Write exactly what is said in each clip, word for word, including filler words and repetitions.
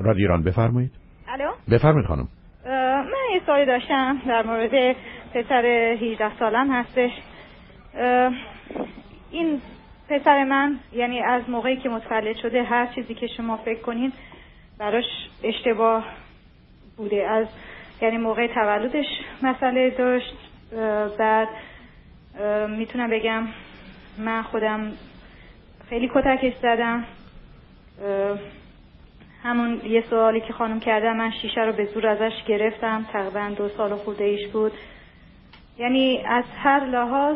رادیو ایران، بفرمایید. الو، بفرمایید خانم. من یه سوالی داشتم در مورد پسر هجده سالم هستش. این پسر من یعنی از موقعی که متولد شده هر چیزی که شما فکر کنین براش اشتباه بوده. از یعنی موقع تولدش مسئله داشت، بعد میتونم بگم من خودم خیلی کتکش زدم. همون یه سوالی که خانم کردم، من شیشه رو به زور ازش گرفتم، تقریبا دو سال خورده ایش بود. یعنی از هر لحاظ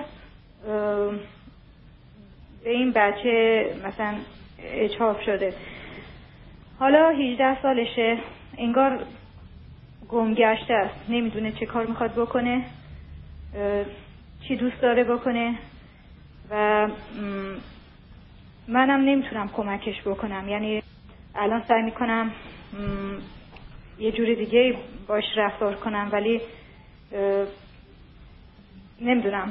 به این بچه مثلا اجحاف شده. حالا هجده سالشه، انگار گمگشته است، نمیدونه چه کار میخواد بکنه، چی دوست داره بکنه و منم نمیتونم کمکش بکنم. یعنی الان سعی میکنم یه جور دیگه باش رفتار کنم ولی نمیدونم.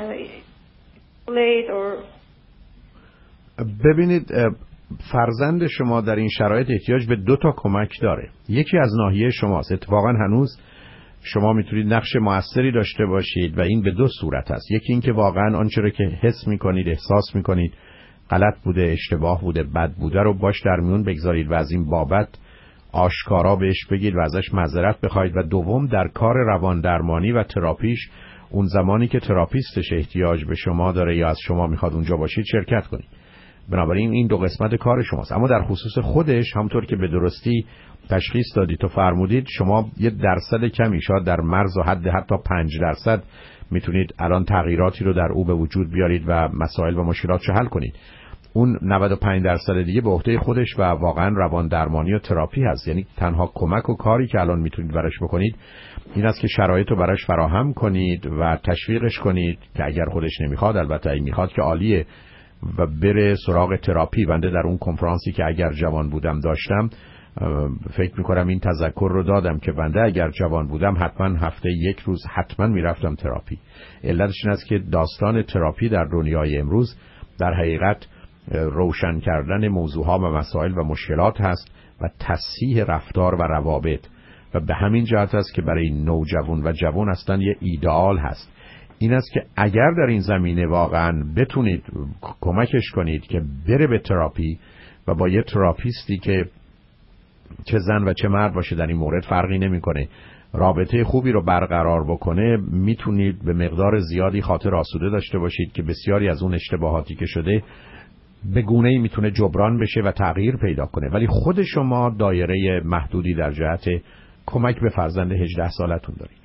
ببینید، فرزند شما در این شرایط احتیاج به دو تا کمک داره. یکی از ناحیه شماست. اتفاقا هنوز شما میتونید نقش موثری داشته باشید و این به دو صورت است. یکی این که واقعا آنچه رو که حس میکنید، احساس میکنید غلط بوده، اشتباه بوده، بد بوده رو باش در میون بگذارید و از این بابت آشکارا بهش بگید و ازش معذرت بخواید. و دوم، در کار روان درمانی و تراپیش اون زمانی که تراپیستش احتیاج به شما داره یا از شما میخواد اونجا باشید شرکت کنید. بنابراین این دو قسمت کار شماست. اما در خصوص خودش، همونطور که به درستی تشخیص دادید و فرمودید، شما یه درصد کمی، شاید در مرز و حد حتی پنج درصد میتونید الان تغییراتی رو در او به وجود بیارید و مسائل و مشکلاتش حل کنید. اون نود و پنج درصد دیگه به عهده خودش و واقعا روان درمانی و تراپی هست. یعنی تنها کمک و کاری که الان میتونید براش بکنید این است که شرایط رو براش فراهم کنید و تشویقش کنید که اگر خودش نمیخواد، البته اگه میخواد که عالیه، و بره سراغ تراپی. بنده در اون کنفرانسی که اگر جوان بودم داشتم، فکر میکنم این تذکر رو دادم که بنده اگر جوان بودم حتما هفته یک روز حتما میرفتم تراپی. علتش این است که داستان تراپی در دنیای امروز در حقیقت روشن کردن موضوعها و مسائل و مشکلات هست و تصحیح رفتار و روابط، و به همین جهت است که برای نوجوان و جوان اصلا یه ایدئال هست. این است که اگر در این زمینه واقعا بتونید کمکش کنید که بره به تراپی و با یه تراپیستی که چه زن و چه مرد باشه در این مورد فرقی نمیکنه، رابطه خوبی رو برقرار بکنه، میتونید به مقدار زیادی خاطر آسوده داشته باشید که بسیاری از اون اشتباهاتی که شده به گونه‌ای میتونه جبران بشه و تغییر پیدا کنه. ولی خود شما دایره محدودی در جهت کمک به فرزند هجده سالتون دارید.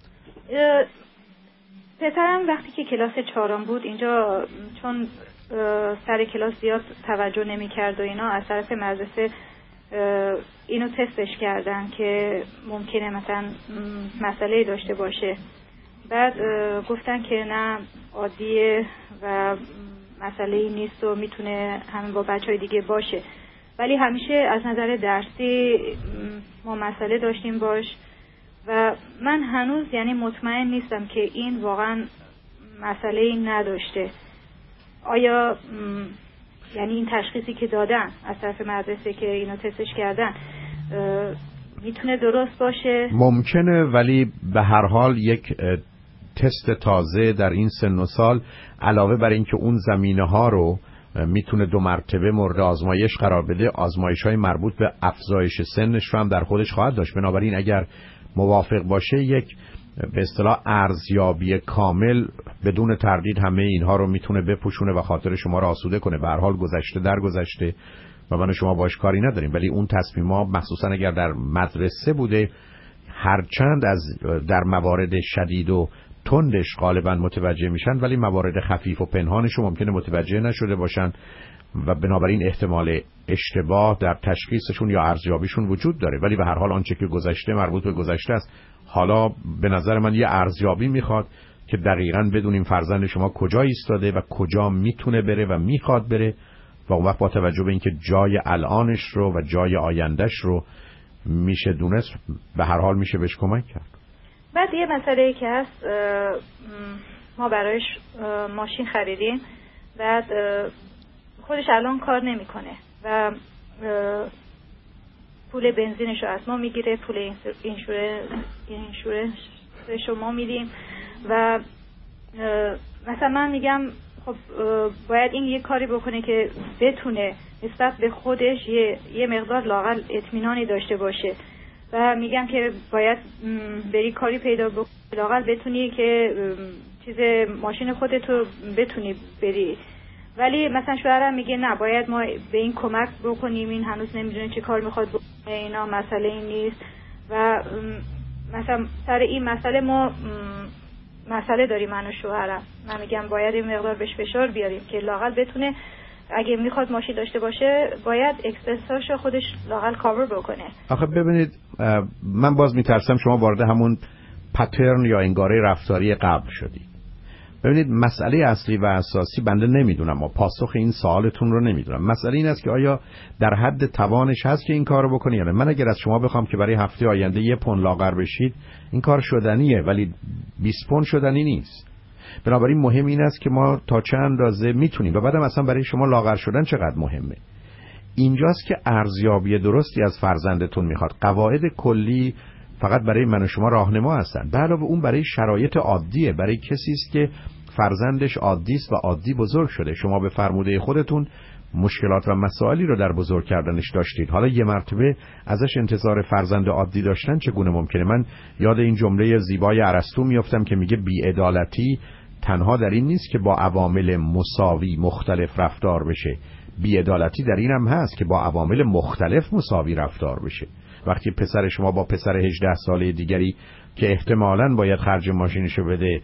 پسرم وقتی که کلاس چهارم بود اینجا، چون سر کلاس زیاد توجه نمی کرد و اینا، از طرف مدرسه اینو تستش کردن که ممکنه مثلا مسئله داشته باشه. بعد گفتن که نه، عادیه و مسئله نیست و میتونه همین با بچه های دیگه باشه. ولی همیشه از نظر درسی ما مسئله داشتیم باش و من هنوز یعنی مطمئن نیستم که این واقعا مسئله این نداشته. آیا یعنی این تشخیصی که دادن از طرف مدرسه که اینو تستش کردن میتونه درست باشه؟ ممکنه، ولی به هر حال یک تست تازه در این سن و سال علاوه بر این که اون زمینه ها رو میتونه دو مرتبه مورد آزمایش قرار بده، آزمایش های مربوط به افزایش سنش رو هم در خودش خواهد داشت. بنابراین اگر موافق باشه، یک به اصطلاح ارزیابی کامل بدون تردید همه اینها رو میتونه بپوشونه و خاطر شما رو آسوده کنه. به هر حال گذشته در گذشته و من و شما باش کاری نداریم، ولی اون تصمیم‌ها مخصوصا اگر در مدرسه بوده، هرچند از در موارد شدید و تندش غالبا متوجه میشن، ولی موارد خفیف و پنهانش رو ممکنه متوجه نشده باشن و بنابراین احتمال اشتباه در تشخیصشون یا ارزیابیشون وجود داره. ولی به هر حال آنچه که گذشته مربوط به گذشته است. حالا به نظر من یه ارزیابی میخواد که دقیقاً بدونیم فرزند شما کجا ایستاده و کجا میتونه بره و میخواد بره و اون وقت با توجه به اینکه جای الانش رو و جای آیندهش رو میشه دونست، به هر حال میشه بهش کمک کرد. بعد یه مسئله که هست، ما برایش ماشین خریدیم، بعد خودش الان کار نمیکنه و پول بنزینش رو از ما میگیره، پول اینشورنس اینشورنس شما میدیم و مثلا من میگم خب باید این یه کاری بکنه که بتونه نسبت به خودش یه, یه مقدار لااقل اطمینانی داشته باشه و میگم که باید بری کاری پیدا بکنی لااقل بتونی که چیز ماشین خودتو بتونی بری. ولی مثلا شوهرم میگه نه باید ما به این کمک بکنیم، این هنوز نمیدونه چه کار میخواد بکنه، اینا مسئله این نیست و مثلا سر این مسئله ما مسئله داریم من و شوهرم. من میگم باید این مقدار بهش فشار بیاریم که لااقل بتونه اگه میخواد ماشین داشته باشه باید اکسپنساشو خودش لااقل کاور بکنه. آخه ببینید من باز میترسم شما وارد همون پترن یا انگاره رفتاری قبل شدی. ببینید مسئله اصلی و اساسی بنده نمیدونم و پاسخ این سوالتون رو نمیدونم. مسئله این است که آیا در حد توانش هست که این کارو بکنه یا نه. من اگر از شما بخوام که برای هفته آینده یه پوند لاغر بشید این کار شدنیه ولی بیست پوند شدنی نیست. بنابراین مهم این است که ما تا چه اندازه میتونیم و بعدم اصلا برای شما لاغر شدن چقدر مهمه. اینجاست که ارزیابی درستی از فرزندتون میخواد. قواعد کلی فقط برای من و شما راهنما هستن. به علاوه اون برای شرایط عادیه، برای کسی است که فرزندش عادی است و عادی بزرگ شده. شما به فرموده خودتون مشکلات و مسائلی رو در بزرگ کردنش داشتید. حالا یه مرتبه ازش انتظار فرزند عادی داشتن چگونه ممکنه؟ من یاد این جمله زیبای ارسطو میافتم که میگه بی‌عدالتی تنها در این نیست که با عوامل مساوی مختلف رفتار بشه، بی‌عدالتی در این هم هست که با عوامل مختلف مساوی رفتار بشه. وقتی پسر شما با پسر هجده ساله دیگری که احتمالاً باید خرج ماشینشو بده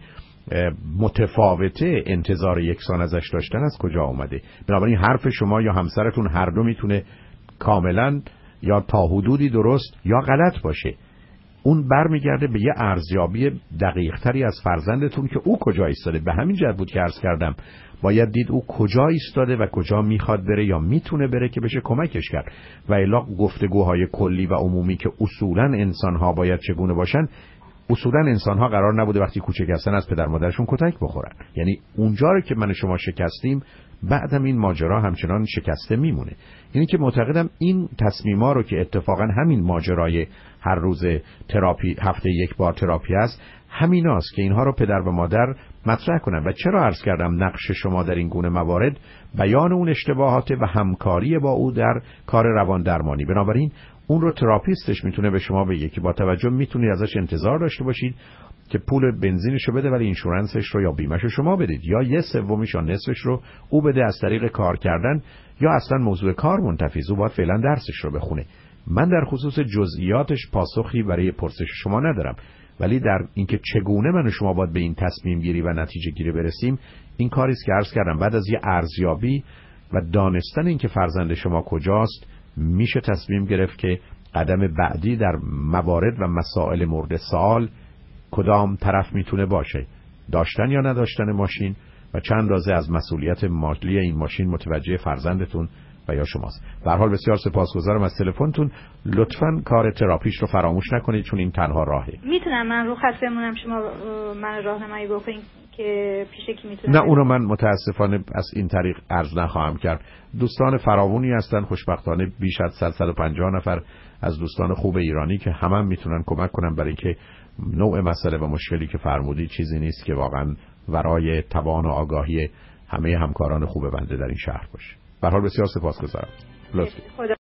متفاوته، انتظار یکسان ازش داشتن از کجا آمده؟ بنابراین حرف شما یا همسرتون هر دو میتونه کاملاً یا تا حدودی درست یا غلط باشه. اون برمیگرده به یه ارزیابی دقیق تری از فرزندتون که او کجا ایستاده. به همین جهت بود که عرض کردم باید دید او کجا ایستاده و کجا میخواد بره یا میتونه بره که بشه کمکش کرد. و الا گفتگوهای کلی و عمومی که اصولاً انسان‌ها باید چگونه باشن، اصولاً انسان‌ها قرار نبوده وقتی کوچک هستن از پدر مادرشون کتک بخورن. یعنی اونجا رو که من و شما شکستیم بعدم این ماجرا همچنان شکسته میمونه. یعنی که معتقدم این تصمیما رو که اتفاقا همین ماجرای هر روز تراپی، هفته یک بار تراپی است، همیناست که اینها رو پدر و مادر مطرح کنن. و چرا عرض کردم نقش شما در این گونه موارد بیان اون اشتباهات و همکاری با او در کار روان درمانی. بنابراین اون رو تراپیستش میتونه به شما بگه که با توجه میتونید ازش انتظار داشته باشید که پول بنزینش رو بده ولی اینشورنسش رو یا بیمه‌ش رو شما بدید، یا یه سومیش یا نصفش رو او بده از طریق کار کردن، یا اصلا موضوع کار منتفی، او باید فعلا درسش رو بخونه. من در خصوص جزئیاتش پاسخی برای پرسش شما ندارم، ولی در اینکه چگونه من و شما باید به این تصمیم گیری و نتیجه گیری برسیم، این کاری است که عرض کردم بعد از یه ارزیابی و دانستن اینکه فرزند شما کجاست میشه تصمیم گرفت که قدم بعدی در موارد و مسائل مورد سوال کدام طرف میتونه باشه، داشتن یا نداشتن ماشین و چند اندازه از مسئولیت مالی این ماشین متوجه فرزندتون و یا شماست. به هر حال بسیار سپاسگزارم از تلفنتون. لطفاً کار تراپیش رو فراموش نکنید چون این تنها راهه. میتونم من رو خط بمونم شما من راهنمایی بکنین که پیش کی میتونم؟ نه اونو من متاسفانه از این طریق عرض نخواهم کرد. دوستان فراوانی هستن خوشبختانه، بیش از صد تا صد و پنجاه نفر از دوستان خوب ایرانی که همه هم میتونن کمک کنن برای اینکه نوع مسئله و مشکلی که فرمودید چیزی نیست که واقعا ورای توان و آگاهی همه همکاران خوب بنده در این شهر باشه. به هر حال بسیار سپاسگزارم. لطفاً